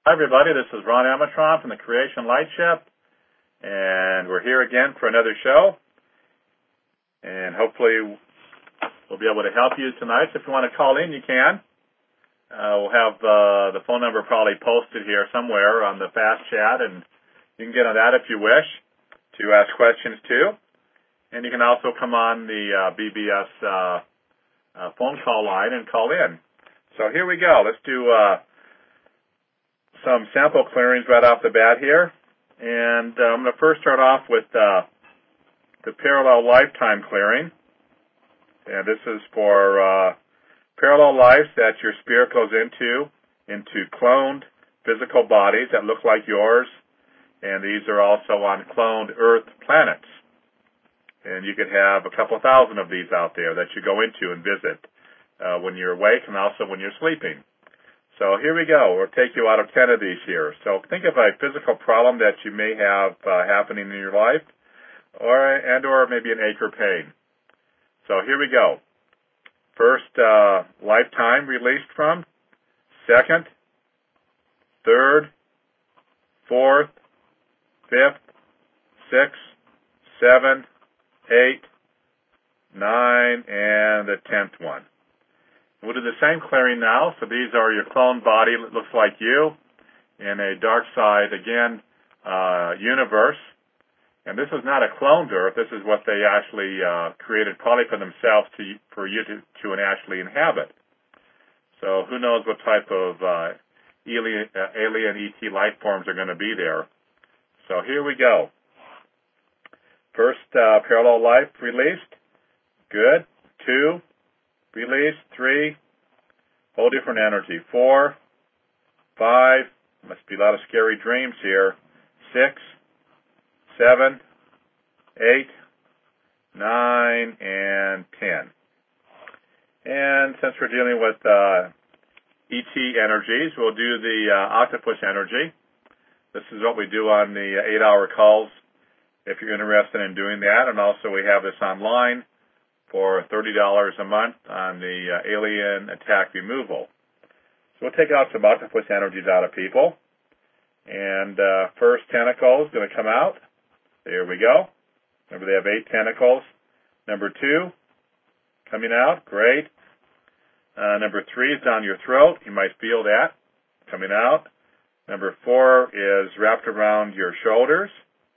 Hi, everybody. This is Ron Amatron from the Creation Lightship, and we're here again for another show. And hopefully we'll be able to help you tonight. So if you want to call in, you can. We'll have the phone number probably posted here somewhere on the Fast Chat, and you can get on that if you wish to ask questions too. And you can also come on the BBS phone call line and call in. So here we go. Let's do some sample clearings right off the bat here. And I'm going to first start off with the parallel lifetime clearing. And this is for parallel lives that your spirit goes into cloned physical bodies that look like yours. And these are also on cloned Earth planets. And you could have a couple thousand of these out there that you go into and visit when you're awake and also when you're sleeping. So here we go. We'll take you out of 10 of these here. So think of a physical problem that you may have happening in your life, or maybe an ache or pain. So here we go. First, lifetime released from. Second, third, fourth, fifth, sixth, seventh, 8, 9, and the 10th one. We'll do the same clearing now. So these are your cloned body that looks like you in a dark side, again, universe. And this is not a cloned Earth. This is what they actually created probably for themselves for you to actually inhabit. So who knows what type of alien ET life forms are going to be there. So here we go. First, parallel life released. Good. 2, released. 3, whole different energy. 4, 5, must be a lot of scary dreams here. 6, 7, 8, 9, and 10. And since we're dealing with ET energies, we'll do the octopus energy. This is what we do on the 8-hour calls, if you're interested in doing that. And also we have this online for $30 a month on the alien attack removal. So we'll take out some octopus energies out of people. And first tentacle is going to come out. There we go. Remember, they have 8 tentacles. Number 2, coming out. Great. Number 3 is down your throat. You might feel that coming out. Number 4 is wrapped around your shoulders.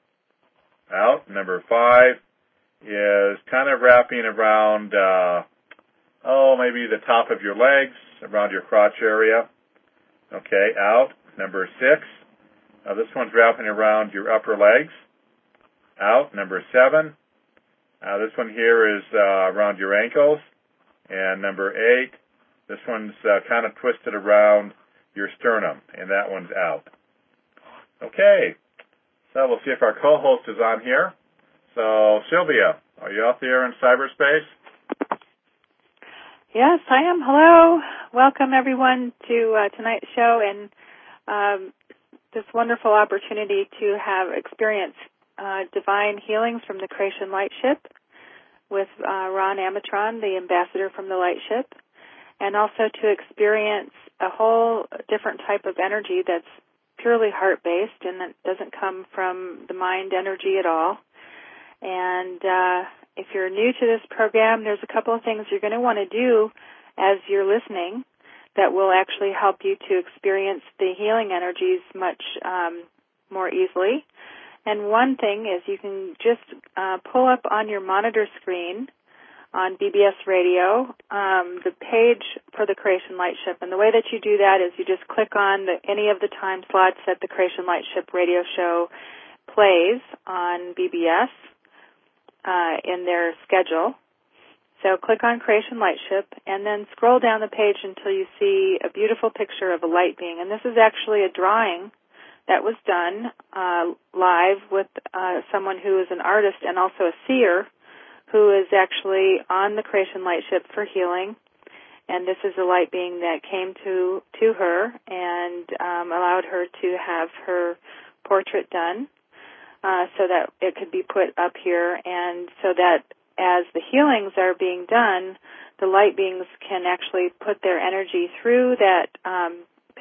Out. Number 5 is kind of wrapping around, maybe the top of your legs, around your crotch area. Okay, out. Number 6, this one's wrapping around your upper legs. Out. Number 7, this one here is around your ankles. And number 8, this one's kind of twisted around your sternum, and that one's out. Okay. So we'll see if our co-host is on here. So, Sylvia, are you out there in cyberspace? Yes, I am. Hello. Welcome, everyone, to tonight's show and this wonderful opportunity to have experienced divine healings from the Creation Lightship with Ron Amatron, the ambassador from the Lightship, and also to experience a whole different type of energy that's purely heart-based and that doesn't come from the mind energy at all. And if you're new to this program, there's a couple of things you're going to want to do as you're listening that will actually help you to experience the healing energies much more easily. And one thing is you can just pull up on your monitor screen on BBS Radio the page for the Creation Lightship. And the way that you do that is you just click on any of the time slots that the Creation Lightship radio show plays on BBS in their schedule. So click on Creation Lightship and then scroll down the page until you see a beautiful picture of a light being. And this is actually a drawing that was done live with someone who is an artist and also a seer who is actually on the Creation Lightship for healing. And this is a light being that came to her and allowed her to have her portrait done so that it could be put up here, and so that as the healings are being done, the light beings can actually put their energy through that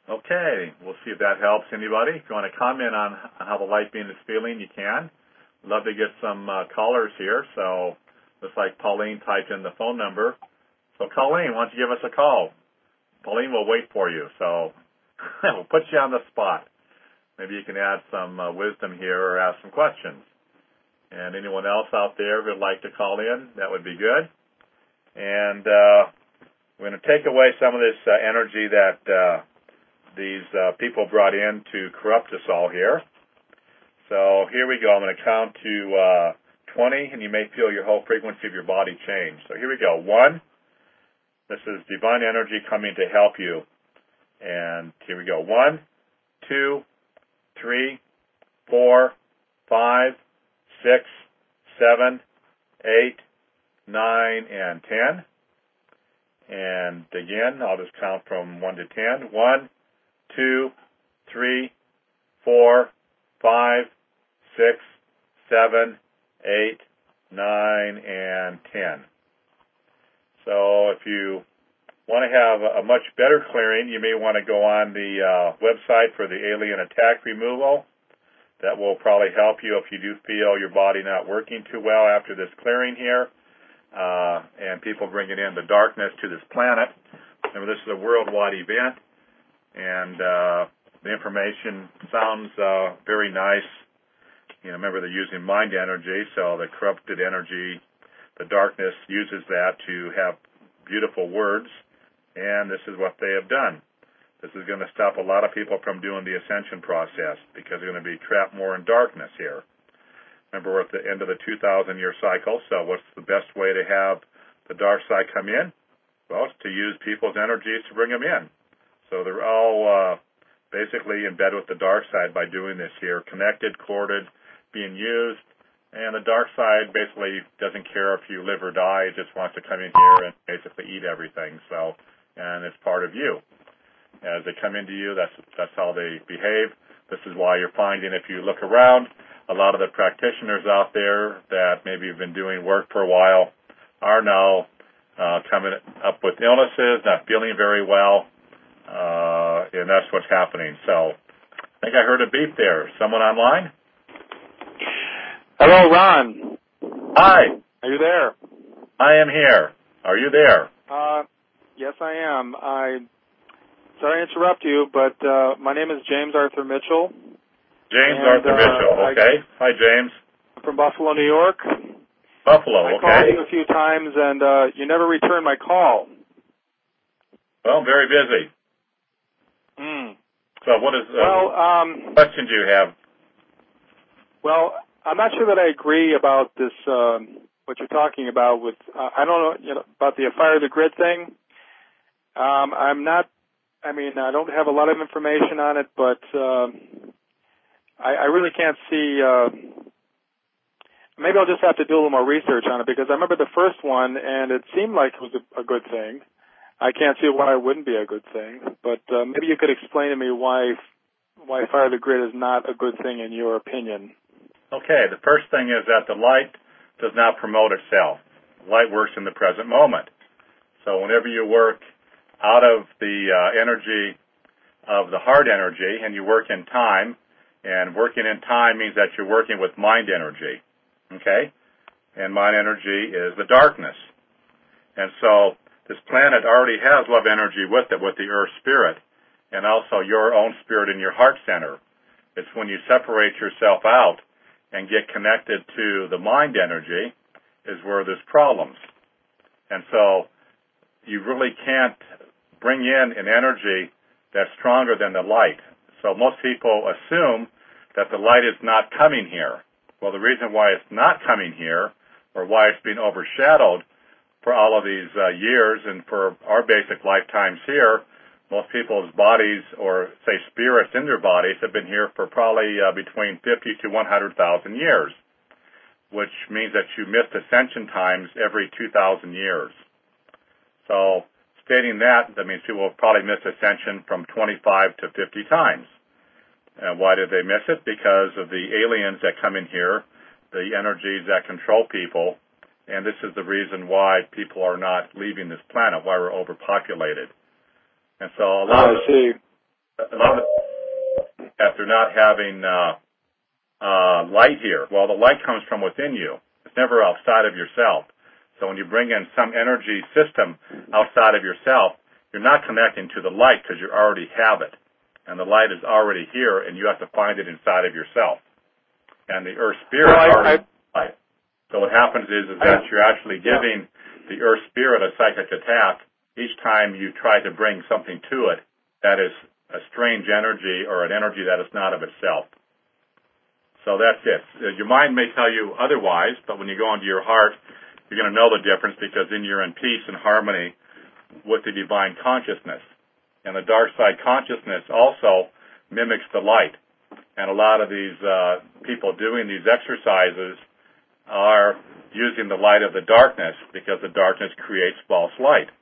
Okay, we'll see if that helps anybody. If you want to comment on how the light beam is feeling, you can. Love to get some callers here. So looks like Pauline typed in the phone number. So Colleen, why don't you give us a call? Pauline will wait for you. So we'll put you on the spot. Maybe you can add some wisdom here or ask some questions. And anyone else out there who would like to call in, that would be good. And we're going to take away some of this energy that these people brought in to corrupt us all here. So here we go. I'm going to count to 20, and you may feel your whole frequency of your body change. So here we go. 1. This is divine energy coming to help you. And here we go. 1, 2, 3, 4, 5, 6, 7, 8, 9, and 10. And again, I'll just count from 1 to 10. 1, 2, 3, 4, 5, 6, 7, 8, 9, and 10. So if you want to have a much better clearing, you may want to go on the website for the alien attack removal. That will probably help you if you do feel your body not working too well after this clearing here, and people bringing in the darkness to this planet. Remember, this is a worldwide event, and the information sounds very nice. Remember, they're using mind energy, so the corrupted energy, the darkness uses that to have beautiful words, and this is what they have done. This is going to stop a lot of people from doing the ascension process because they're going to be trapped more in darkness here. Remember, we're at the end of the 2,000-year cycle, so what's the best way to have the dark side come in? Well, it's to use people's energies to bring them in. So they're all basically in bed with the dark side by doing this here, connected, corded, being used, and the dark side basically doesn't care if you live or die. It just wants to come in here and basically eat everything. So, and it's part of you. As they come into you, that's how they behave. This is why you're finding, if you look around, a lot of the practitioners out there that maybe have been doing work for a while are now coming up with illnesses, not feeling very well, and that's what's happening. So I think I heard a beep there. Someone online? Hello, Ron. Hi. Are you there? I am here. Are you there? Yes, I am. Sorry to interrupt you, but my name is James Arthur Mitchell. James Arthur Mitchell, okay. Hi, James. I'm from Buffalo, New York. Buffalo, okay. I called you a few times, and you never returned my call. Well, I'm very busy. So what is question do you have? Well, I'm not sure that I agree about this, what you're talking about with, I don't know, about the fire the grid thing. I don't have a lot of information on it, but I really can't see, maybe I'll just have to do a little more research on it, because I remember the first one, and it seemed like it was a good thing. I can't see why it wouldn't be a good thing, but maybe you could explain to me why fire the grid is not a good thing in your opinion. Okay, the first thing is that the light does not promote itself. Light works in the present moment. So whenever you work out of the energy of the heart energy and you work in time, and working in time means that you're working with mind energy, okay? And mind energy is the darkness. And so this planet already has love energy with it, with the earth spirit, and also your own spirit in your heart center. It's when you separate yourself out and get connected to the mind energy is where there's problems. And so you really can't bring in an energy that's stronger than the light. So most people assume that the light is not coming here. Well, the reason why it's not coming here, or why it's been overshadowed for all of these years and for our basic lifetimes here, most people's bodies, or say spirits in their bodies, have been here for probably between 50 to 100,000 years, which means that you missed ascension times every 2,000 years. So stating that means people will probably miss ascension from 25 to 50 times. And why did they miss it? Because of the aliens that come in here, the energies that control people, and this is the reason why people are not leaving this planet, why we're overpopulated. And so a lot a lot of that they're not having light here. Well, the light comes from within you. It's never outside of yourself. So when you bring in some energy system outside of yourself, you're not connecting to the light because you already have it. And the light is already here, and you have to find it inside of yourself. And the Earth Spirit is already light. So what happens is that you're actually giving the Earth Spirit a psychic attack each time you try to bring something to it that is a strange energy or an energy that is not of itself. So that's it. Your mind may tell you otherwise, but when you go into your heart, you're going to know the difference because then you're in peace and harmony with the divine consciousness. And the dark side consciousness also mimics the light. And a lot of these people doing these exercises are using the light of the darkness because the darkness creates false light.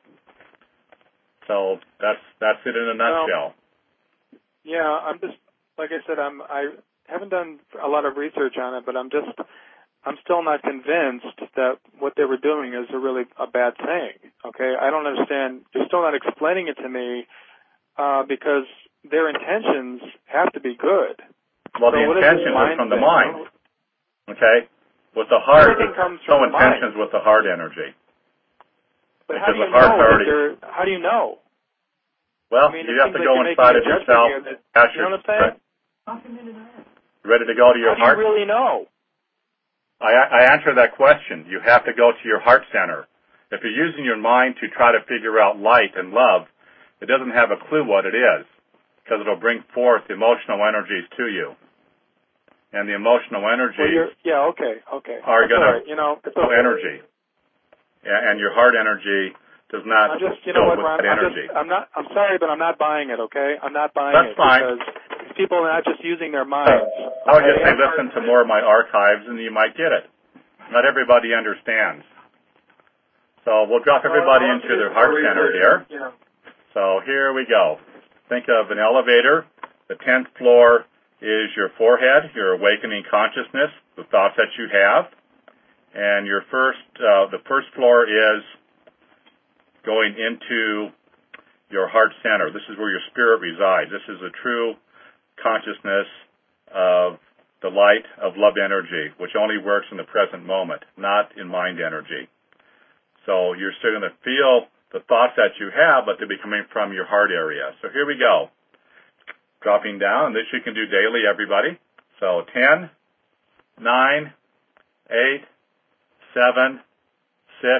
So that's it in a nutshell. Yeah, I'm just, like I said, I haven't done a lot of research on it, but I'm still not convinced that what they were doing is really a bad thing. Okay, I don't understand. You're still not explaining it to me because their intentions have to be good. Well, the intentions are from the mind. Okay, with the heart, no intentions with the heart energy. But how do you know? How do you know? Well, you have to go inside of yourself. You know what I'm saying? Ready to go to your heart? How do you really know? I answer that question. You have to go to your heart center. If you're using your mind to try to figure out light and love, it doesn't have a clue what it is because it'll bring forth emotional energies to you. And the emotional energies are going to flow energy. And your heart energy does not fill with that energy. I'm sorry, but I'm not buying it, okay? I'm not buying it. That's fine. Because people are not just using their minds. I would just say listen to more of my archives and you might get it. Not everybody understands. So we'll drop everybody into their heart center here. So here we go. Think of an elevator. The 10th floor is your forehead, your awakening consciousness, the thoughts that you have. And your the first floor is going into your heart center. This is where your spirit resides. This is a true consciousness of the light of love energy, which only works in the present moment, not in mind energy. So you're still going to feel the thoughts that you have, but they'll be coming from your heart area. So here we go. Dropping down, and this you can do daily, everybody. So 10, 9, 8, 7, 6,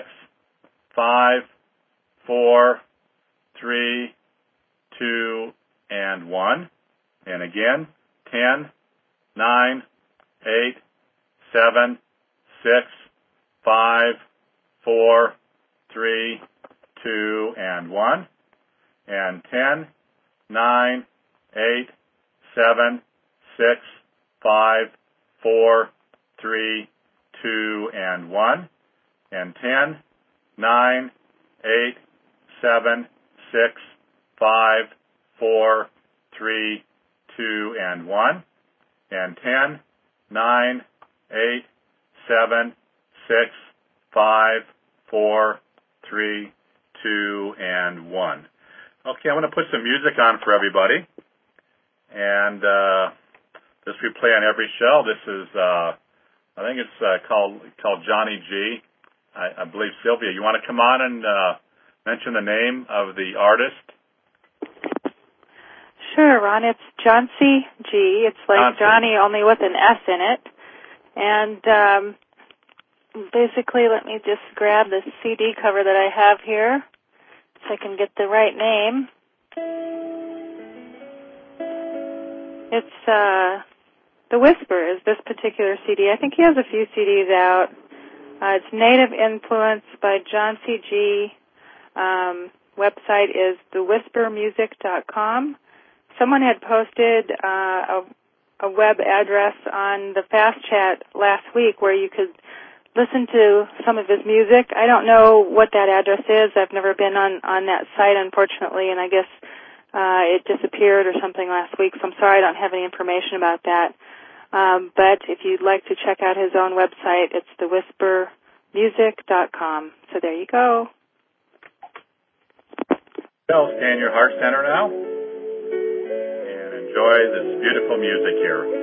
5, 4, 3, 2, and 1. And again, 10, 9, 8, 7, 6, 5, 4, 3, 2, and 1. And 10, 9, 8, 7, 6, 5, 4, 3, 2, and 1. And 10, 9, 8, 7, 6, 5, 4, 3, 2, and 1. And 10, 9, 8, 7, 6, 5, 4, 3, 2, and 1. Okay, I'm going to put some music on for everybody. And this we play on every show. This is, I think it's called Johnny G. I believe, Sylvia, you want to come on and mention the name of the artist? Sure, Ron. It's John C. G. It's like Johnny, only with an S in it. And basically, let me just grab the CD cover that I have here so I can get the right name. It's The Whisper is this particular CD. I think he has a few CDs out. It's Native Influence by John C. G. Website is thewhispermusic.com. Someone had posted a web address on the Fast Chat last week where you could listen to some of his music. I don't know what that address is. I've never been on that site, unfortunately, and I guess it disappeared or something last week, so I'm sorry I don't have any information about that. But if you'd like to check out his own website, it's thewhispermusic.com. So there you go. So, stay in your heart center now. enjoy this beautiful music here.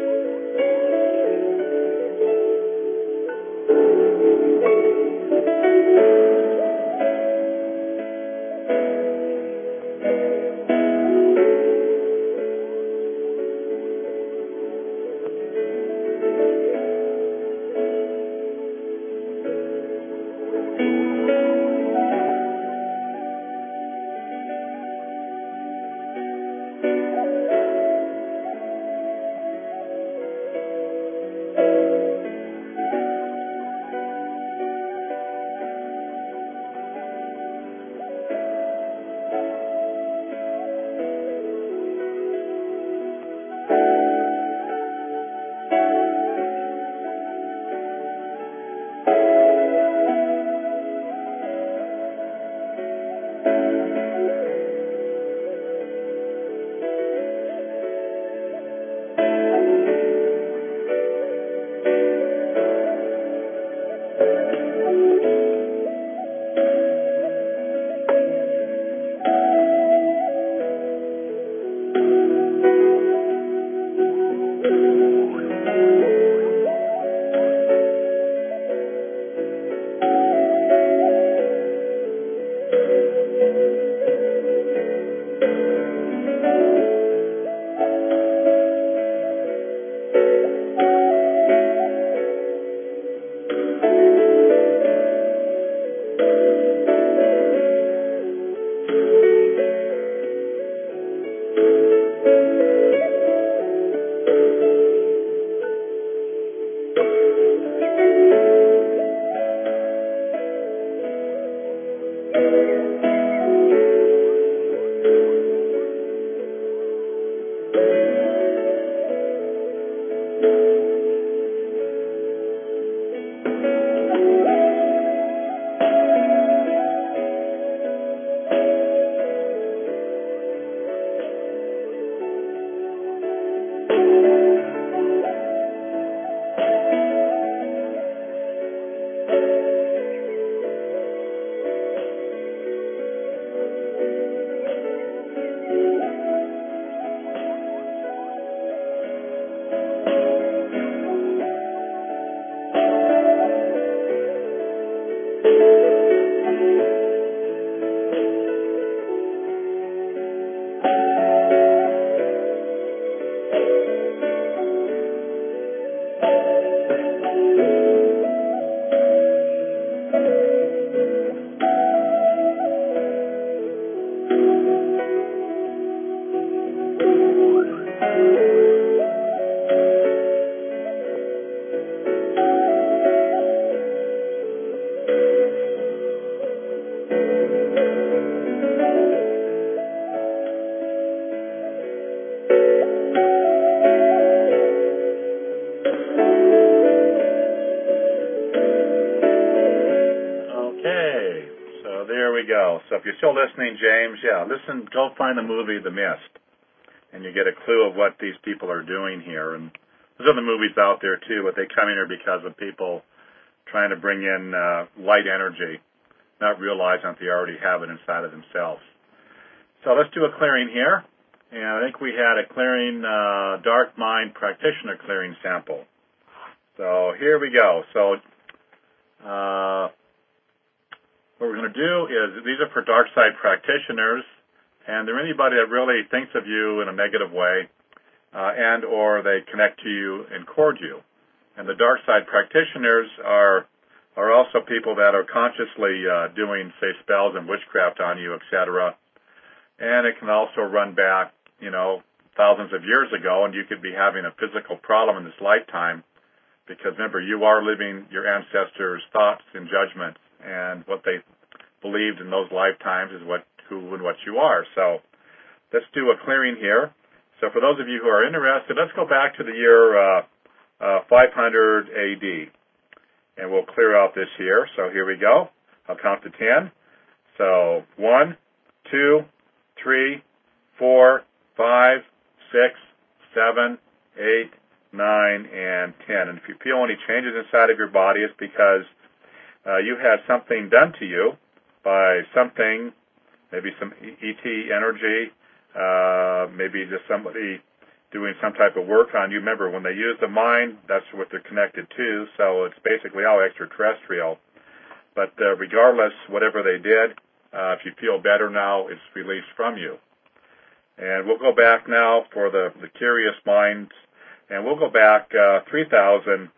So if you're still listening, James, listen, go find the movie The Mist, and you get a clue of what these people are doing here. And there's other movies out there, too, but they come in here because of people trying to bring in light energy, not realizing that they already have it inside of themselves. So let's do a clearing here. And I think we had a clearing, Dark Mind Practitioner clearing sample. So here we go. So what we're going to do is, these are for dark side practitioners, and they're anybody that really thinks of you in a negative way, and or they connect to you and cord you. And the dark side practitioners are also people that are consciously doing, say, spells and witchcraft on you, etc. And it can also run back, thousands of years ago, and you could be having a physical problem in this lifetime, because remember, you are living your ancestors' thoughts and judgments, and what they believed in those lifetimes is who and what you are. So let's do a clearing here. So for those of you who are interested, let's go back to the year 500 AD, and we'll clear out this here. So here we go. I'll count to 10. So 1, 2, 3, 4, 5, 6, 7, 8, 9, and 10. And if you feel any changes inside of your body, it's because you had something done to you by something, maybe some ET energy, maybe just somebody doing some type of work on you. Remember, when they use the mind, that's what they're connected to, so it's basically all extraterrestrial. But regardless, whatever they did, if you feel better now, it's released from you. And we'll go back now for the curious minds, and we'll go back 3,000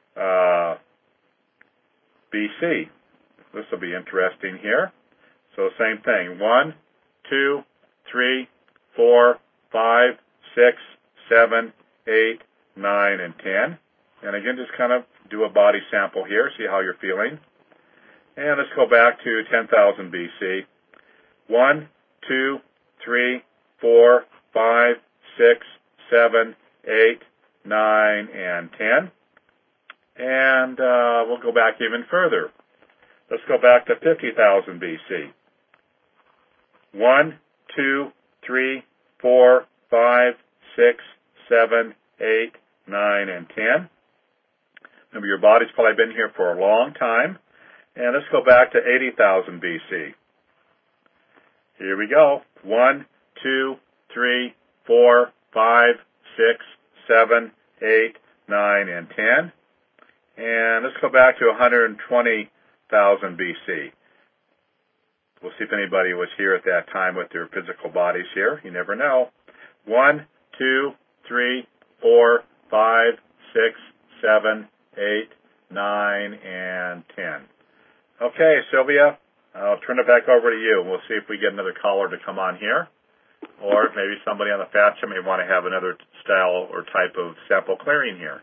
BC. This will be interesting here. So same thing, 1, 2, 3, 4, 5, 6, 7, 8, 9, and 10. And again, just kind of do a body sample here, see how you're feeling. And let's go back to 10,000 BC. 1, 2, 3, 4, 5, 6, 7, 8, 9, and 10. And we'll go back even further. Let's go back to 50,000 BC. 1, 2, 3, 4, 5, 6, 7, 8, 9, and 10. Remember, your body's probably been here for a long time. And let's go back to 80,000 BC. Here we go. 1, 2, 3, 4, 5, 6, 7, 8, 9, and 10. And let's go back to 120,000 BC. We'll see if anybody was here at that time with their physical bodies here. You never know. 1, 2, 3, 4, 5, 6, 7, 8, 9, and 10. Okay, Sylvia, I'll turn it back over to you. We'll see if we get another caller to come on here. Or maybe somebody on the FAST chat may want to have another style or type of sample clearing here.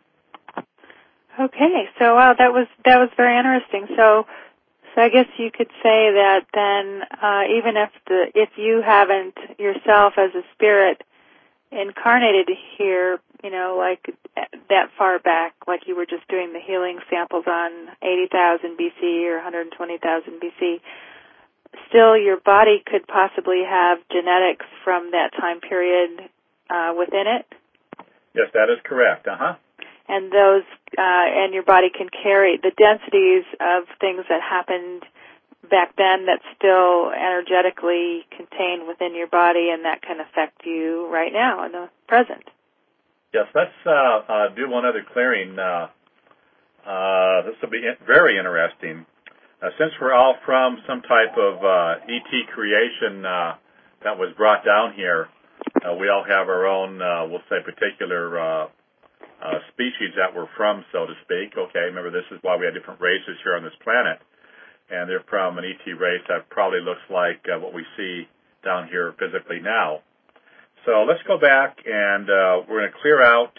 Okay, so wow, that was very interesting. So I guess you could say that then, even if you haven't yourself as a spirit incarnated here, like that far back, like you were just doing the healing samples on 80,000 BC or 120,000 BC, still your body could possibly have genetics from that time period within it? Yes, that is correct. And those, and your body can carry the densities of things that happened back then that still energetically contained within your body, and that can affect you right now in the present. Yes, let's do one other clearing. This will be very interesting. Since we're all from some type of ET creation that was brought down here, we all have our own, we'll say, particular species that we're from, so to speak. Okay, remember, this is why we have different races here on this planet. And they're from an ET race that probably looks like what we see down here physically now. So let's go back, and we're going to clear out,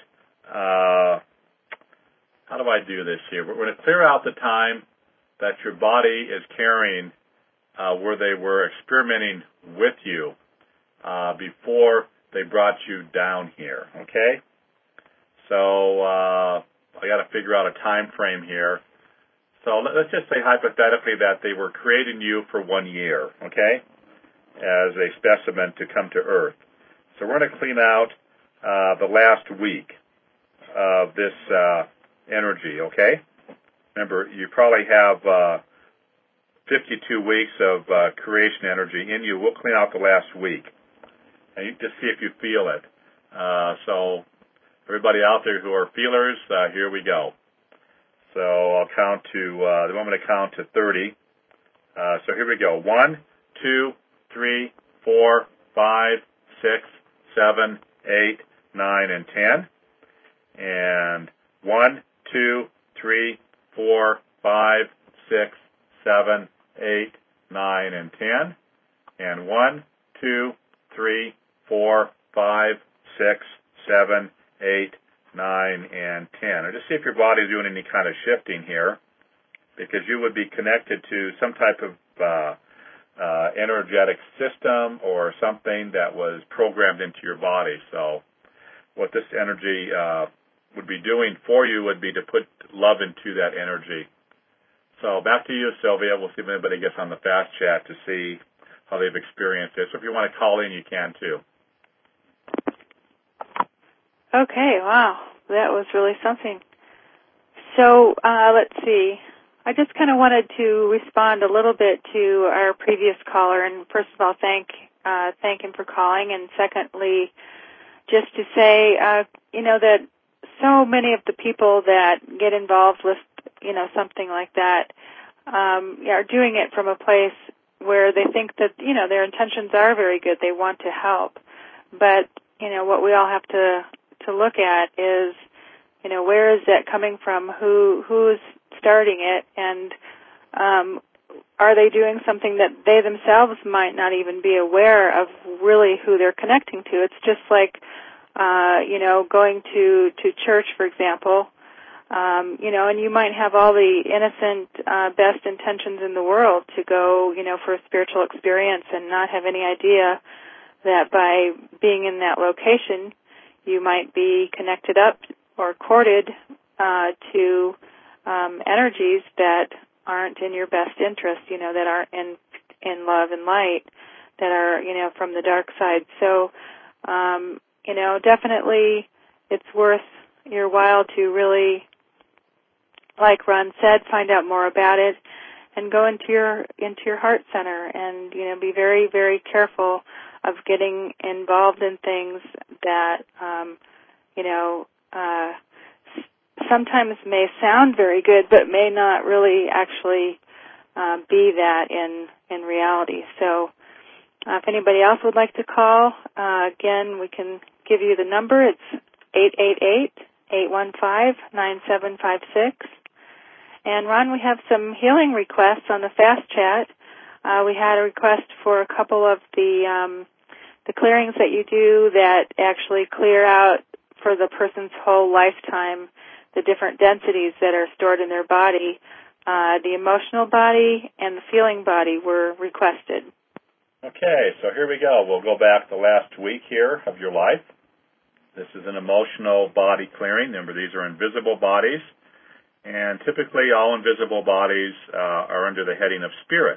how do I do this here? We're going to clear out the time that your body is carrying where they were experimenting with you before they brought you down here, okay? So I got to figure out a time frame here. So let's just say hypothetically that they were creating you for 1 year, okay, as a specimen to come to Earth. So we're going to clean out the last week of this energy, okay? Remember, you probably have 52 weeks of creation energy in you. We'll clean out the last week, and you just see if you feel it. So everybody out there who are feelers, here we go. So I'll count to, I'm going to count to 30. So here we go. 1, 2, 3, 4, 5, 6, 7, 8, 9, and 10. And 1, 2, 3, 4, 5, 6, 7, 8, 9, and 10. And 1, 2, 3, 4, 5, 6, 7, 8, 9, and 10. Or just see if your body is doing any kind of shifting here, because you would be connected to some type of energetic system or something that was programmed into your body. So what this energy would be doing for you would be to put love into that energy. So back to you, Sylvia. We'll see if anybody gets on the FAST chat to see how they've experienced it. So if you want to call in, you can too. Okay, wow. That was really something. So let's see. I just kind of wanted to respond a little bit to our previous caller, and first of all, thank him for calling, and secondly, just to say, that so many of the people that get involved with, something like that, are doing it from a place where they think that, their intentions are very good. They want to help. But, what we all have to look at is, where is that coming from? Who's starting it? And, are they doing something that they themselves might not even be aware of really who they're connecting to? It's just like, going to church, for example, and you might have all the innocent, best intentions in the world to go, for a spiritual experience and not have any idea that by being in that location, you might be connected up or courted to energies that aren't in your best interest, that aren't in love and light, that are, from the dark side. So, definitely it's worth your while to really, like Ron said, find out more about it and go into your heart center and, be very, very careful of getting involved in things that, sometimes may sound very good, but may not really actually be that in reality. So if anybody else would like to call, again, we can give you the number. It's 888-815-9756. And Ron, we have some healing requests on the Fast Chat. We had a request for a couple of the clearings that you do that actually clear out for the person's whole lifetime the different densities that are stored in their body. The emotional body and the feeling body were requested. Okay, so here we go. We'll go back the last week here of your life. This is an emotional body clearing. Remember, these are invisible bodies, and typically all invisible bodies are under the heading of spirit.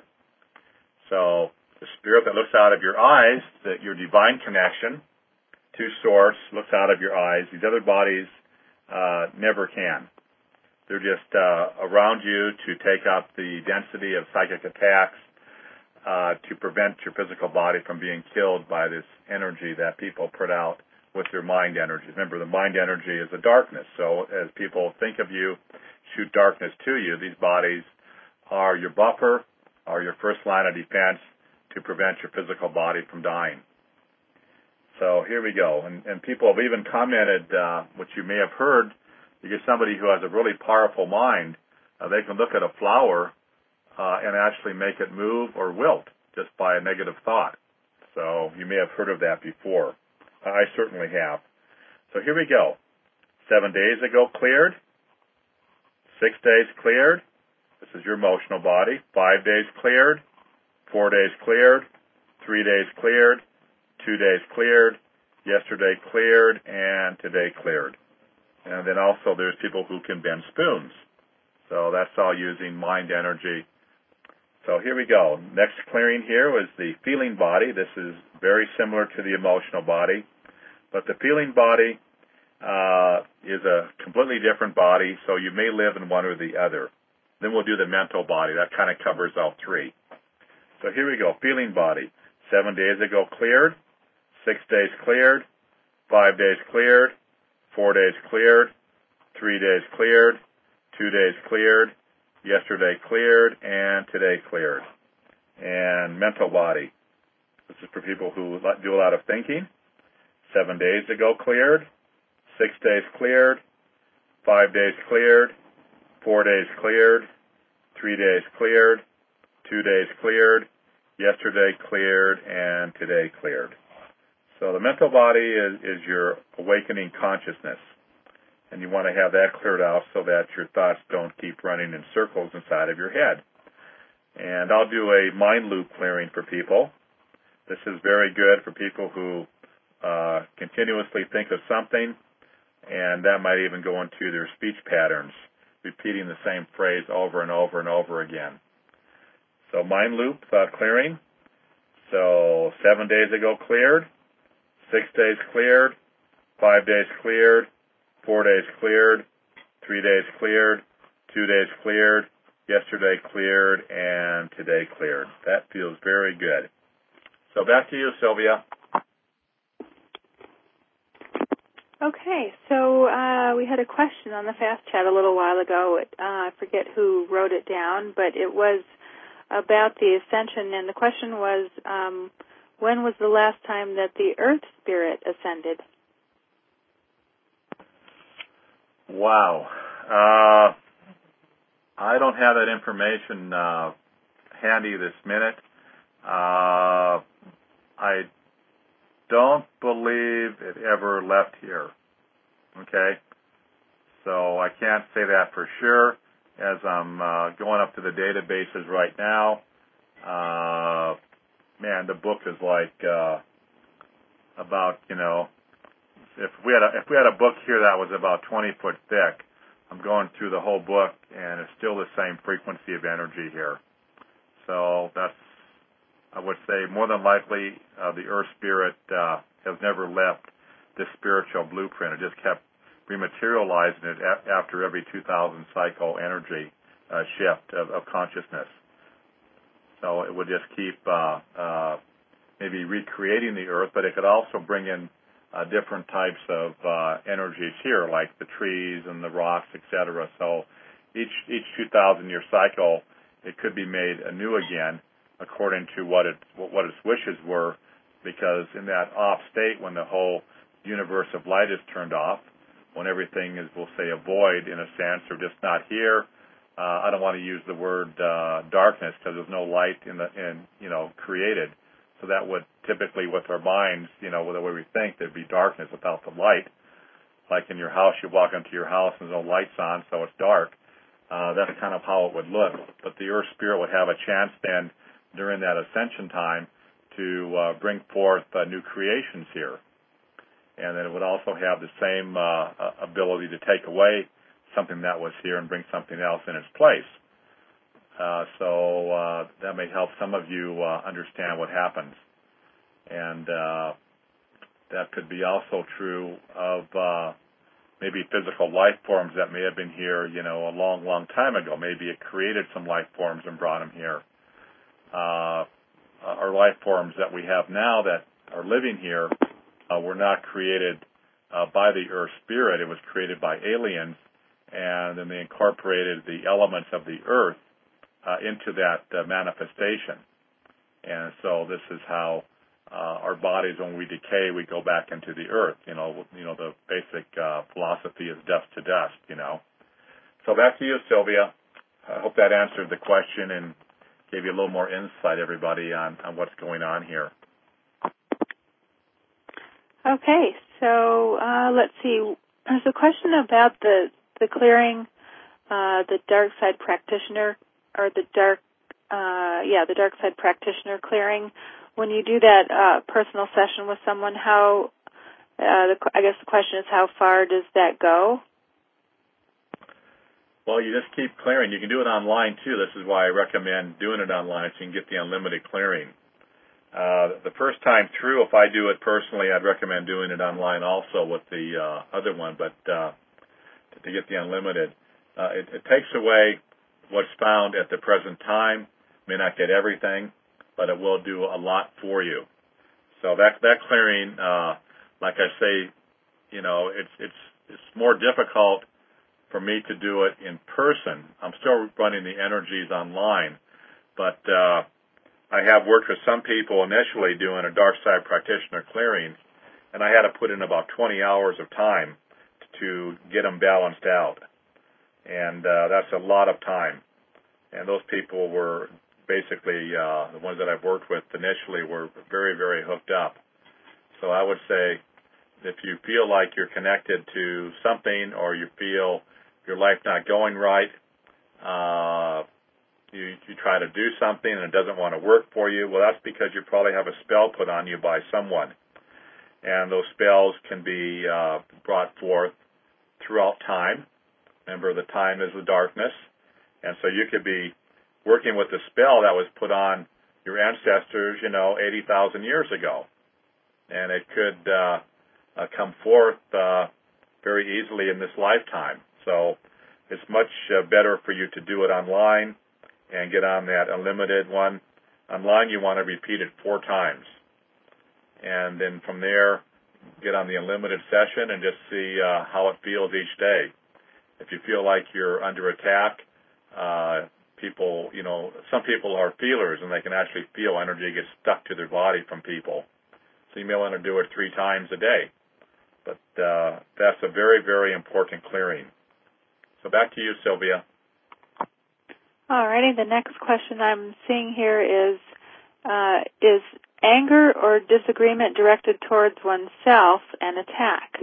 So the spirit that looks out of your eyes, that your divine connection to Source looks out of your eyes. These other bodies never can. They're just around you to take up the density of psychic attacks to prevent your physical body from being killed by this energy that people put out with their mind energy. Remember, the mind energy is a darkness. So as people think of you, shoot darkness to you, these bodies are your buffer, are your first line of defense to prevent your physical body from dying. So here we go. And people have even commented, which you may have heard, you get somebody who has a really powerful mind, they can look at a flower and actually make it move or wilt just by a negative thought. So you may have heard of that before. I certainly have. So here we go. 7 days ago cleared. 6 days cleared. This is your emotional body. 5 days cleared. 4 days cleared. 3 days cleared. 2 days cleared. Yesterday cleared. And today cleared. And then also there's people who can bend spoons. So that's all using mind energy. So here we go. Next clearing here was the feeling body. This is very similar to the emotional body. But the feeling body is a completely different body, so you may live in one or the other. Then we'll do the mental body. That kind of covers all three. So here we go. Feeling body. 7 days ago cleared. 6 days cleared. 5 days cleared. 4 days cleared. 3 days cleared. 2 days cleared. Yesterday cleared. And today cleared. And mental body. This is for people who do a lot of thinking. 7 days ago cleared. 6 days cleared. 5 days cleared. 4 days cleared. 3 days cleared. 2 days cleared. Yesterday cleared. And today cleared. So the mental body is your awakening consciousness. And you want to have that cleared out so that your thoughts don't keep running in circles inside of your head. And I'll do a mind loop clearing for people. This is very good for people who continuously think of something, and that might even go into their speech patterns, repeating the same phrase over and over and over again. So mind loop clearing. So 7 days ago cleared. 6 days cleared. 5 days cleared. 4 days cleared. 3 days cleared. 2 days cleared. Yesterday cleared. And today cleared. That feels very good. So back to you, Sylvia. Okay, so we had a question on the Fast Chat a little while ago. I forget who wrote it down, but it was about the ascension, and the question was, when was the last time that the Earth Spirit ascended? Wow. I don't have that information handy this minute. I don't believe it ever left here. Okay? So I can't say that for sure. As I'm going up to the databases right now, man, the book is like about, if we had a book here that was about 20 foot thick, I'm going through the whole book, and it's still the same frequency of energy here. So that's, I would say, more than likely, the Earth Spirit has never left this spiritual blueprint. It just kept rematerializing it after every 2,000 cycle energy shift of consciousness. So it would just keep maybe recreating the Earth, but it could also bring in different types of energies here, like the trees and the rocks, etc. So each 2,000-year cycle, it could be made anew again according to what its wishes were, because in that off state, when the whole universe of light is turned off, when everything is, we'll say, a void in a sense, or just not here. I don't want to use the word darkness, because there's no light created. So that would typically, with our minds, with the way we think, there'd be darkness without the light. Like in your house, you walk into your house and there's no lights on, so it's dark. That's kind of how it would look. But the Earth Spirit would have a chance then, during that ascension time, to bring forth new creations here. And then it would also have the same ability to take away something that was here and bring something else in its place. So that may help some of you understand what happens. And that could be also true of maybe physical life forms that may have been here, a long, long time ago. Maybe it created some life forms and brought them here. Our life forms that we have now that are living here were not created by the Earth Spirit. It was created by aliens, and then they incorporated the elements of the Earth into that manifestation. And so this is how our bodies, when we decay, we go back into the Earth. The basic philosophy is dust to dust. So back to you, Sylvia. I hope that answered the question and gave you a little more insight, everybody, on what's going on here. Okay, so let's see. There's a question about the clearing, the dark side practitioner, or the dark side practitioner clearing. When you do that personal session with someone, I guess the question is, how far does that go? Well, you just keep clearing. You can do it online too. This is why I recommend doing it online, so you can get the unlimited clearing. The first time through, if I do it personally, I'd recommend doing it online also with the other one, but to get the unlimited. It takes away what's found at the present time. May not get everything, but it will do a lot for you. So that clearing, like I say, it's more difficult for me to do it in person. I'm still running the energies online, but I have worked with some people initially doing a dark side practitioner clearing, and I had to put in about 20 hours of time to get them balanced out. And that's a lot of time. And those people were basically, the ones that I've worked with initially were very, very hooked up. So I would say, if you feel like you're connected to something, or you feel your life not going right, you try to do something and it doesn't want to work for you, well, that's because you probably have a spell put on you by someone. And those spells can be brought forth throughout time. Remember, the time is the darkness. And so you could be working with a spell that was put on your ancestors, 80,000 years ago. And it could come forth very easily in this lifetime. So it's much better for you to do it online and get on that unlimited one. Online, you want to repeat it 4 times. And then from there, get on the unlimited session and just see how it feels each day. If you feel like you're under attack, people, some people are feelers and they can actually feel energy get stuck to their body from people. So you may want to do it 3 times a day. But that's a very, very important clearing. So back to you, Sylvia. All righty. The next question I'm seeing here is anger or disagreement directed towards oneself an attack?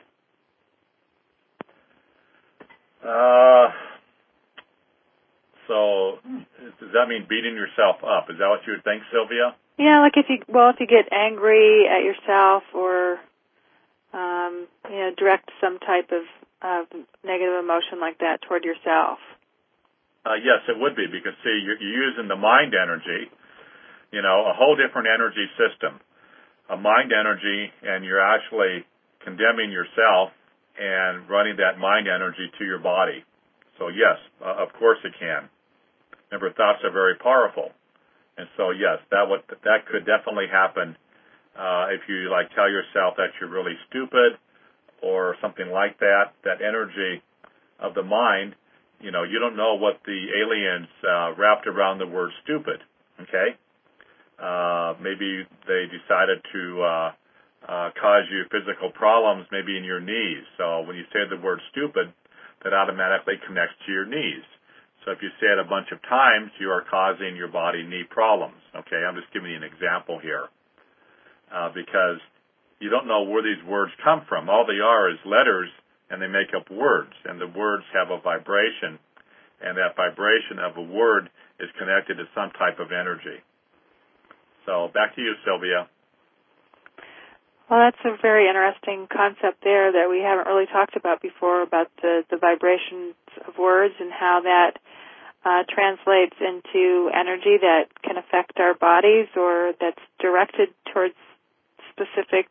So does that mean beating yourself up? Is that what you would think, Sylvia? Yeah, like if you get angry at yourself or direct some type of negative emotion like that toward yourself. Yes, it would be, because see, you're using the mind energy, a whole different energy system, a mind energy, and you're actually condemning yourself and running that mind energy to your body. So yes, of course it can. Remember, thoughts are very powerful, and so yes, that could definitely happen if you tell yourself that you're really stupid or something like that. That energy of the mind, you don't know what the aliens wrapped around the word stupid. Okay, maybe they decided to cause you physical problems, maybe in your knees. So when you say the word stupid, that automatically connects to your knees. So if you say it a bunch of times, you are causing your body knee problems. Okay, I'm just giving you an example here. Because you don't know where these words come from. All they are is letters, and they make up words. And the words have a vibration, and that vibration of a word is connected to some type of energy. So back to you, Sylvia. Well, that's a very interesting concept there that we haven't really talked about before, about the vibrations of words and how that translates into energy that can affect our bodies or that's directed towards specific,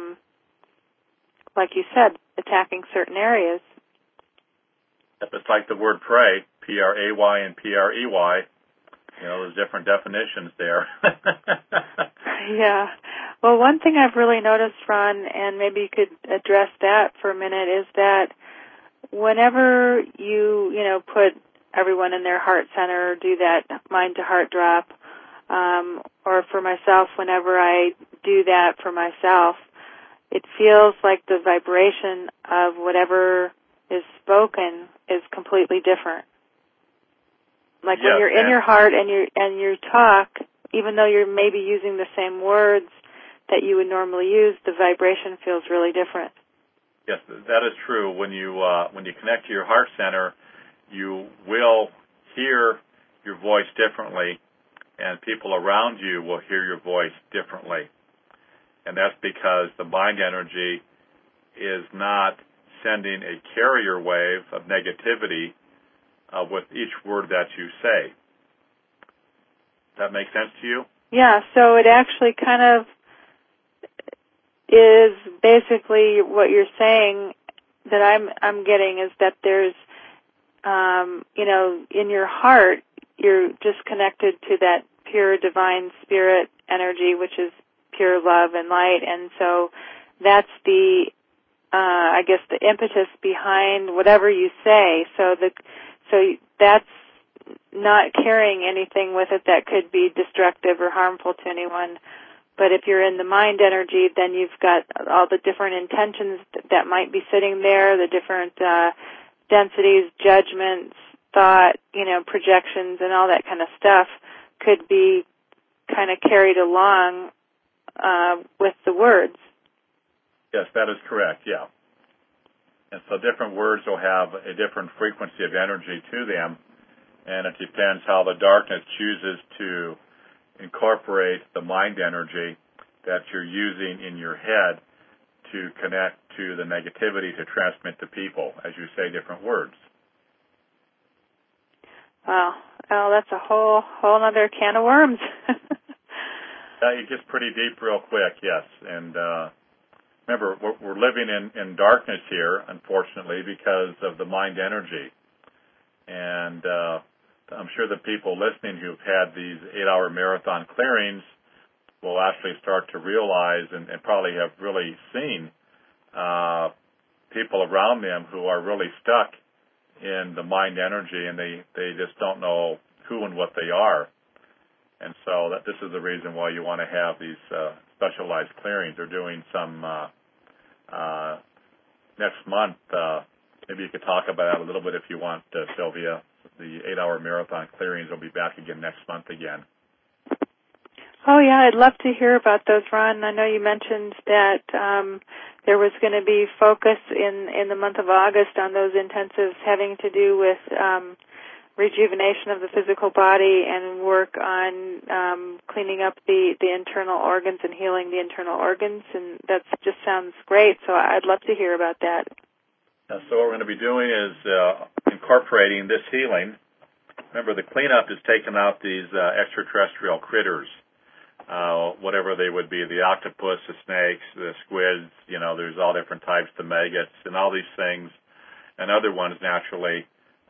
like you said, attacking certain areas. It's like the word pray, P-R-A-Y and P-R-E-Y. There's different definitions there. Yeah. Well, one thing I've really noticed, Ron, and maybe you could address that for a minute, is that whenever you put everyone in their heart center, do that mind-to-heart drop, or for myself, whenever I do that for myself, it feels like the vibration of whatever is spoken is completely different. Like when you're in your heart and you talk, even though you're maybe using the same words that you would normally use, the vibration feels really different. Yes, that is true. When you connect to your heart center, you will hear your voice differently, and people around you will hear your voice differently. And that's because the mind energy is not sending a carrier wave of negativity with each word that you say. Does that make sense to you? Yeah, so it actually kind of is basically what you're saying that I'm getting is that there's, in your heart, you're just connected to that pure divine spirit energy, which is pure love and light. And so that's the impetus behind whatever you say. So that's not carrying anything with it that could be destructive or harmful to anyone. But if you're in the mind energy, then you've got all the different intentions that might be sitting there, the different densities, judgments, thought, projections, and all that kind of stuff could be kind of carried along with the words. Yes, that is correct, yeah. And so different words will have a different frequency of energy to them, and it depends how the darkness chooses to incorporate the mind energy that you're using in your head to connect to the negativity to transmit to people as you say different words. Wow. Oh, that's a whole other can of worms. It gets pretty deep real quick, yes. And remember, we're living in darkness here, unfortunately, because of the mind energy. And I'm sure the people listening who've had these 8-hour marathon clearings will actually start to realize and probably have really seen people around them who are really stuck in the mind energy, and they just don't know who and what they are. And so this is the reason why you want to have these specialized clearings. They're doing some next month. Maybe you could talk about it a little bit if you want, Sylvia. The 8-hour marathon clearings will be back again next month again. Oh, yeah, I'd love to hear about those, Ron. I know you mentioned that there was going to be focus in the month of August on those intensives having to do with rejuvenation of the physical body and work on cleaning up the internal organs and healing the internal organs, and that just sounds great, so I'd love to hear about that. So what we're going to be doing is incorporating this healing. Remember, the cleanup is taking out these extraterrestrial critters, whatever they would be, the octopus, the snakes, the squids, there's all different types, the maggots, and all these things, and other ones naturally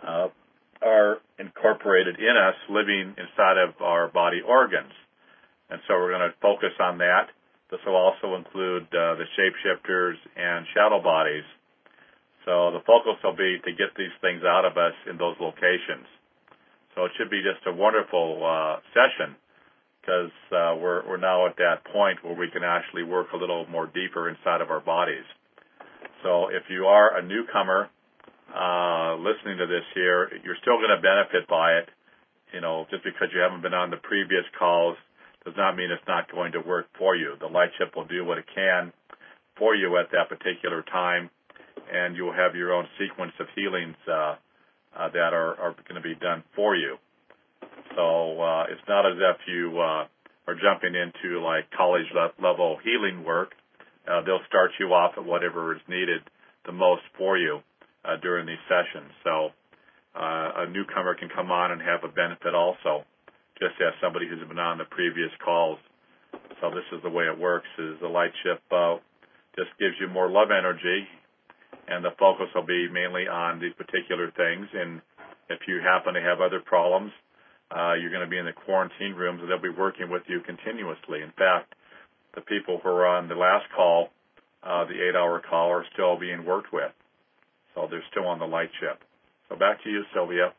are incorporated in us, living inside of our body organs. And so we're going to focus on that. This will also include the shapeshifters and shadow bodies. So the focus will be to get these things out of us in those locations. So it should be just a wonderful session, because we're now at that point where we can actually work a little more deeper inside of our bodies. So if you are a newcomer listening to this here, you're still going to benefit by it. Just because you haven't been on the previous calls does not mean it's not going to work for you. The light ship will do what it can for you at that particular time, and you will have your own sequence of healings that are going to be done for you. So it's not as if you are jumping into like college level healing work. They'll start you off at whatever is needed the most for you during these sessions. So a newcomer can come on and have a benefit also, just as somebody who's been on the previous calls. So this is the way it works, is the light ship just gives you more love energy, and the focus will be mainly on these particular things. And if you happen to have other problems, you're going to be in the quarantine rooms, and they'll be working with you continuously. In fact, the people who are on the last call, the 8-hour call, are still being worked with. So they're still on the light ship. So back to you, Sylvia.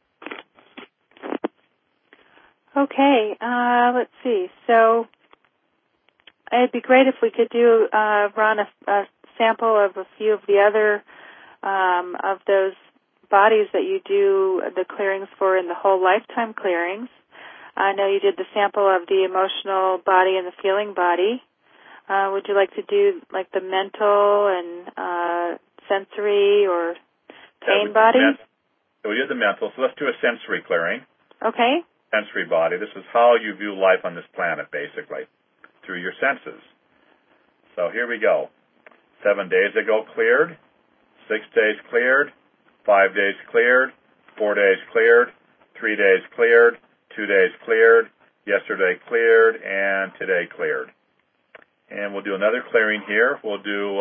Okay, let's see. So it'd be great if we could do, Ron, a sample of a few of the other of those bodies that you do the clearings for in the whole lifetime clearings. I know you did the sample of the emotional body and the feeling body. Would you like to do like the mental and sensory or pain body? We did the mental, so let's do a sensory clearing. Okay. Sensory body. This is how you view life on this planet, basically, through your senses. So here we go. 7 days ago cleared, 6 days cleared, 5 days cleared, 4 days cleared, 3 days cleared, 2 days cleared, yesterday cleared, and today cleared. And we'll do another clearing here. We'll do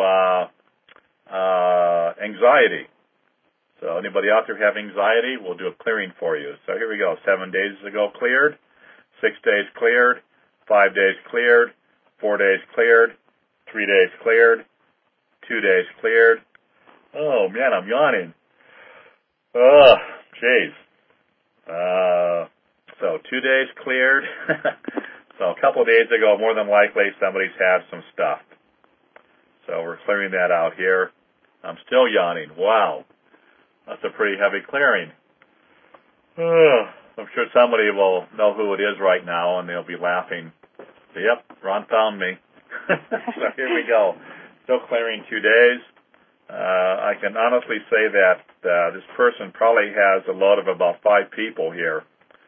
anxiety. So anybody out there have anxiety, we'll do a clearing for you. So here we go. 7 days ago cleared, 6 days cleared, 5 days cleared, 4 days cleared, 3 days cleared, 2 days cleared. Oh, man, I'm yawning. Oh, jeez. So 2 days cleared. So a couple of days ago, more than likely, somebody's had some stuff. So we're clearing that out here. I'm still yawning. Wow. That's a pretty heavy clearing. I'm sure somebody will know who it is right now, and they'll be laughing. Yep, Ron found me. So here we go. Still clearing 2 days. I can honestly say that this person probably has a load of about 5 people here.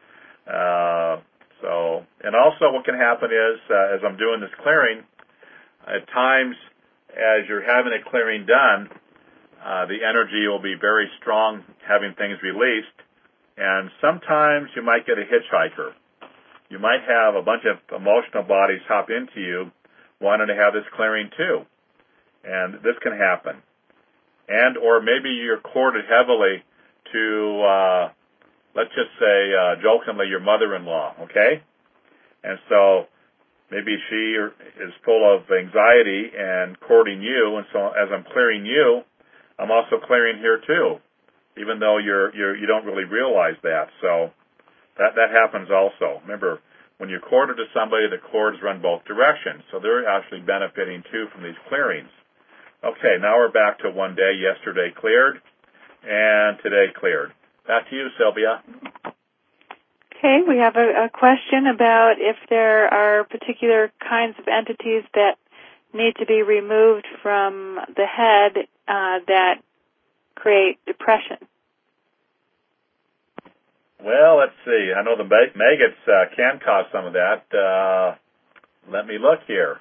And also what can happen is, as I'm doing this clearing, at times as you're having a clearing done, the energy will be very strong, having things released, and sometimes you might get a hitchhiker. You might have a bunch of emotional bodies hop into you wanting to have this clearing too, and this can happen. And or maybe you're corded heavily to, let's just say, jokingly, your mother-in-law, okay? And so maybe she is full of anxiety and courting you, and so as I'm clearing you, I'm also clearing here too, even though you don't really realize that. So that happens also. Remember, when you're corded to somebody, the cords run both directions, so they're actually benefiting too from these clearings. Okay, now we're back to one day. Yesterday cleared, and today cleared. Back to you, Sylvia. Okay, we have a question about if there are particular kinds of entities that need to be removed from the head that create depression. Well, let's see. I know the maggots can cause some of that. Let me look here.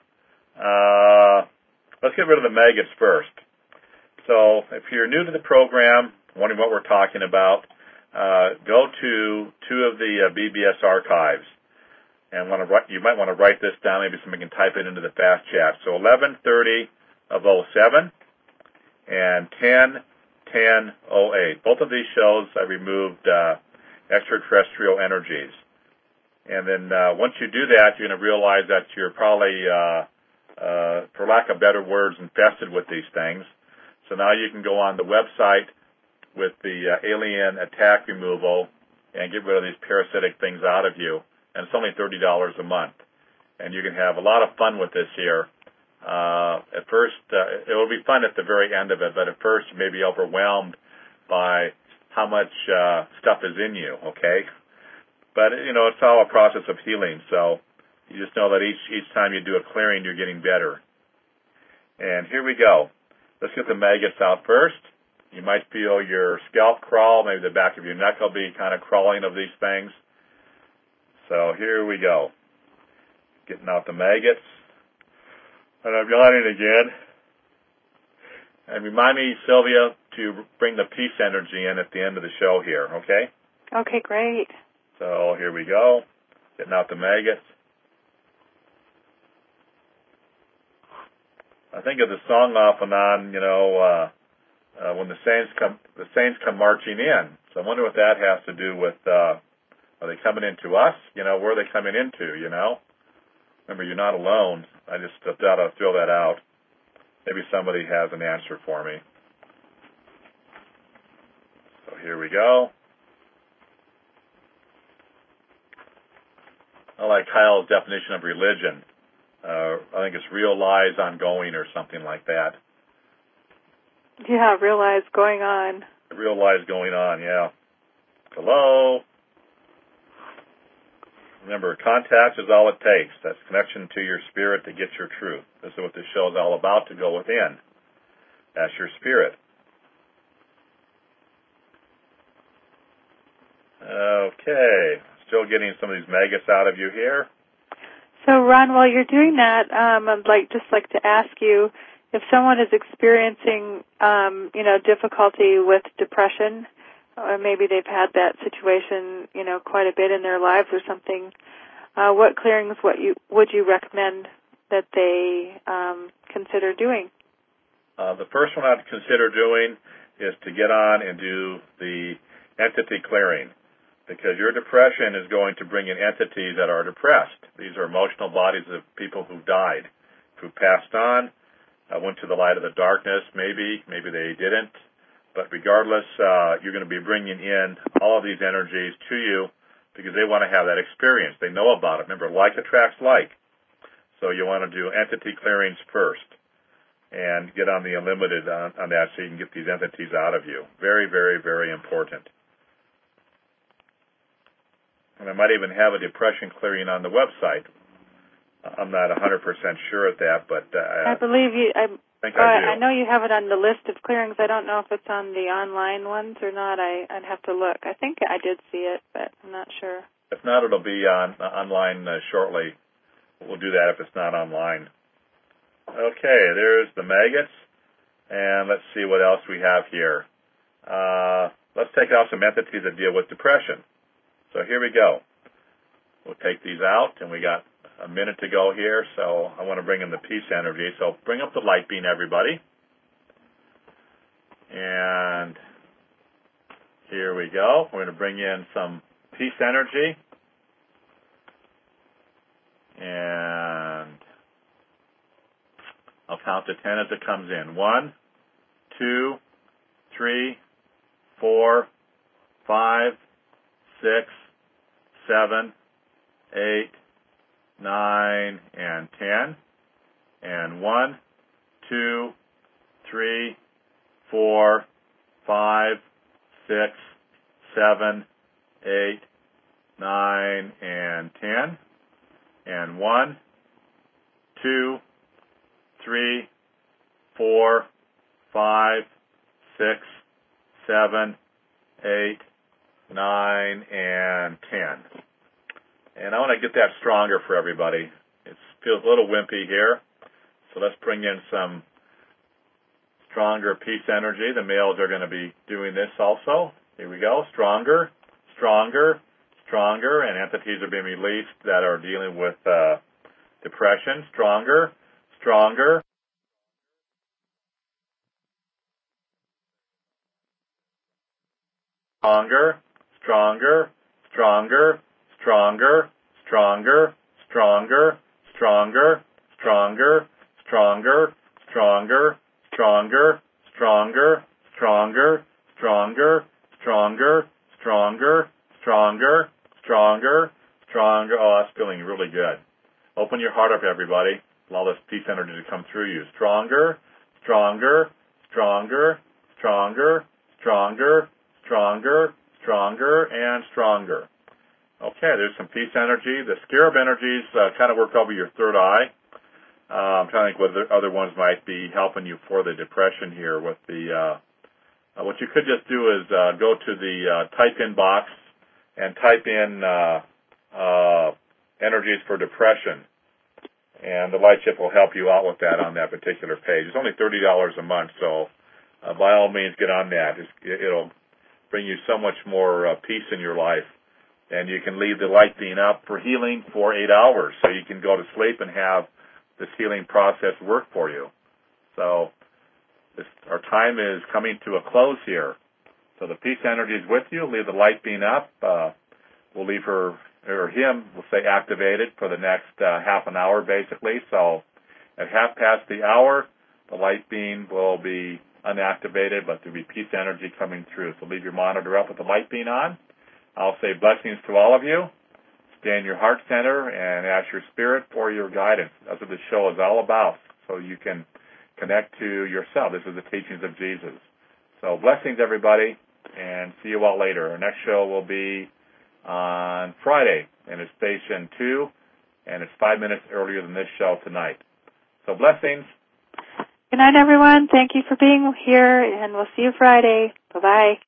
Let's get rid of the maggots first. So if you're new to the program, wondering what we're talking about, go to two of the BBS archives. And you might want to write this down. Maybe somebody can type it into the fast chat. So 11:30 of 07 and 10:10:08. Both of these shows I removed extraterrestrial energies. And then once you do that, you're going to realize that you're probably, for lack of better words, infested with these things. So now you can go on the website with the alien attack removal and get rid of these parasitic things out of you. And it's only $30 a month. And you can have a lot of fun with this here. At first, it will be fun at the very end of it, but at first you may be overwhelmed by how much stuff is in you, okay? But, it's all a process of healing, so you just know that each time you do a clearing, you're getting better. And here we go. Let's get the maggots out first. You might feel your scalp crawl, maybe the back of your neck will be kind of crawling of these things. So here we go. Getting out the maggots. And I'm yawning again. And remind me, Sylvia, to bring the peace energy in at the end of the show here, okay? Okay, great. So here we go. Getting out the maggots. I think of the song off and on, when the saints come marching in. So I wonder what that has to do with, are they coming into us? Where are they coming into, Remember, you're not alone. I just thought I'd throw that out. Maybe somebody has an answer for me. So here we go. I like Kyle's definition of religion. I think it's real lies ongoing or something like that. Yeah, real lies going on. Real lies going on, yeah. Hello? Remember, contact is all it takes. That's connection to your spirit to get your truth. This is what this show is all about, to go within. That's your spirit. Okay. Still getting some of these maggots out of you here. So, Ron, while you're doing that, I'd like to ask you if someone is experiencing, difficulty with depression, or maybe they've had that situation, quite a bit in their lives or something. What clearings would you recommend that they consider doing? The first one I'd consider doing is to get on and do the entity clearing, because your depression is going to bring in entities that are depressed. These are emotional bodies of people who died, who passed on, went to the light of the darkness, maybe they didn't. But regardless, you're going to be bringing in all of these energies to you because they want to have that experience. They know about it. Remember, like attracts like. So you want to do entity clearings first and get on the unlimited on that so you can get these entities out of you. Very, very, very important. And I might even have a depression clearing on the website. I'm not 100% sure at that, but I believe you. I think I do. I know you have it on the list of clearings. I don't know if it's on the online ones or not. I'd have to look. I think I did see it, but I'm not sure. If not, it'll be online shortly. We'll do that if it's not online. Okay, there's the maggots, and let's see what else we have here. Let's take out some entities that deal with depression. So here we go. We'll take these out, and we got a minute to go here, so I want to bring in the peace energy. So bring up the light beam, everybody. And here we go. We're going to bring in some peace energy. And I'll count to 10 as it comes in. 1, 2, 3, 4, 5, 6, 7, 8, 9, and 10. And 1, 2, 3, 4, 5, 6, 7, 8, 9, and 10. And 1, 2, 3, 4, 5, 6, 7, 8, 9, and 10. And I want to get that stronger for everybody. It feels a little wimpy here. So let's bring in some stronger peace energy. The males are going to be doing this also. Here we go. Stronger, stronger, stronger. And entities are being released that are dealing with depression. Stronger, stronger. Stronger, stronger, stronger, stronger, stronger, stronger, stronger, stronger, stronger, stronger, stronger, stronger, stronger, stronger, stronger, stronger, stronger, stronger, stronger. Oh, that's feeling really good. Open your heart up, everybody. Allow this peace energy to come through you. Stronger, stronger, stronger, stronger, stronger, stronger, stronger, and stronger. Okay, there's some peace energy. The scarab energies kind of work over your third eye. I'm trying to think what other ones might be helping you for the depression here. With the what you could just do is go to the type-in box and type in energies for depression, and the light chip will help you out with that on that particular page. It's only $30 a month, so by all means get on that. It'll bring you so much more peace in your life. And you can leave the light being up for healing for 8 hours, so you can go to sleep and have this healing process work for you. So our time is coming to a close here. So the peace energy is with you. Leave the light being up. We'll leave her or him, we'll say, activated for the next half an hour, basically. So at 1:30, the light beam will be unactivated, but there'll be peace energy coming through. So leave your monitor up with the light being on. I'll say blessings to all of you. Stay in your heart center and ask your spirit for your guidance. That's what this show is all about, so you can connect to yourself. This is the teachings of Jesus. So blessings, everybody, and see you all later. Our next show will be on Friday, and it's station 2, and it's 5 minutes earlier than this show tonight. So blessings. Good night, everyone. Thank you for being here, and we'll see you Friday. Bye-bye.